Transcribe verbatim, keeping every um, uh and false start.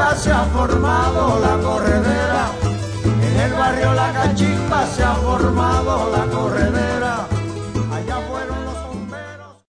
cachimba se ha formado la corredera, en el barrio la cachimba se ha formado.